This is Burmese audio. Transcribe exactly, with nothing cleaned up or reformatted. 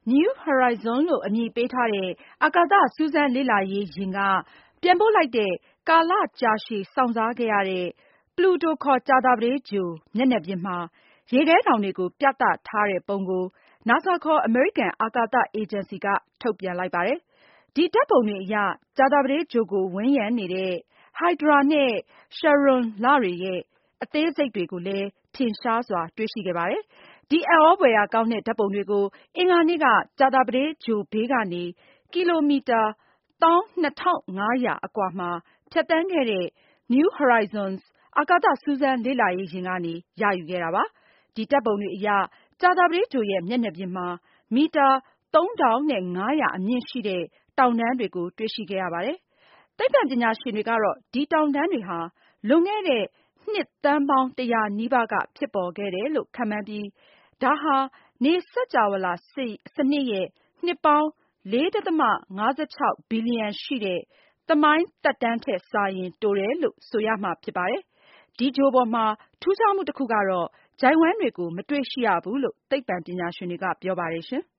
New Horizon လို့အမည်ပေးထားတဲ့အာကာသစူးစမ်းလေ့လာရေးယာဉ်ကပြန်ပို့လိုက်တဲ့ကာလကြာရှည်စောင့်စားခဲ့ရတဲ့ Pluto ခေါ်ကြာသပတေးဂြိုလ်မျက်နှာပြင်မှာရေခဲတောင်တွေကိုပြသထားတဲ့ပုံကို NASA ခေါ်အမေရိကန်အာကာသအေဂျင်စီကထုတ်ပြန်လိုက်ပါတယ်။ ဒီဓာတ်ပုံတွေအရ ကြာသပတေးဂြိုလ်ကိုဝန်းရံနေတဲ့ Hydra နဲ့ Charon လတွေရဲ့အသေးစိတ်တွေကိုလည်း ထင်ရှားစွာတွေ့ရှိခဲ့ပါတယ်။ ဒီအံ့သြဖွယ်ရာကောင်းတဲ့ဓာတ်ပုံတွေကို အင်္ဂါနေ့က ကြာသပတေးဂြိုလ်ဘေးကနေ ကီလိုမီတာ ၁၂၅၀၀ အကွာမှာဖြတ်သန်းခဲ့တဲ့ New Horizons အာကာသစူးစမ်းလေ့လာရေးယာဉ်ကနေ ရယူခဲ့တာပါ။ ဒီဓာတ်ပုံတွေအရ ကြာသပတေးဂြိုလ်ရဲ့မျက်နှာပြင်မှာ မီတာ သုံးထောင်ငါးရာအမြင့်ရှိတဲ့တောင်တန်းတွေကိုတွေ့ရှိခဲ့ရပါတယ်။ သိပ္ပံပညာရှင်တွေကတော့ ဒီတောင်တန်းတွေဟာ လွန်ခဲ့တဲ့နှစ်သန်းပေါင်းတရာနီးပါးကဖြစ်ပေါ်ခဲ့တယ်လို့ခန့်မှန်းပြီး ဒါဟာ နေစကြဝဠာစနစ်ရဲ့နှစ်ပေါင်း ၄.၅၆ ဘီလီယံရှိတဲ့သမိုင်းသက်တမ်းထက်စာရင်တိုတယ်လို့ဆိုရမှာဖြစ်ပါတယ်။ ဒီဂြိုလ်ပေါ်မှာထူးခြားမှုတခုကတော့ ချိုင့်ဝှမ်းတွေကို မတွေ့ရှိရဘူးလို့သိပ္ပံပညာရှင်တွေကပြောပါတယ်ရှင်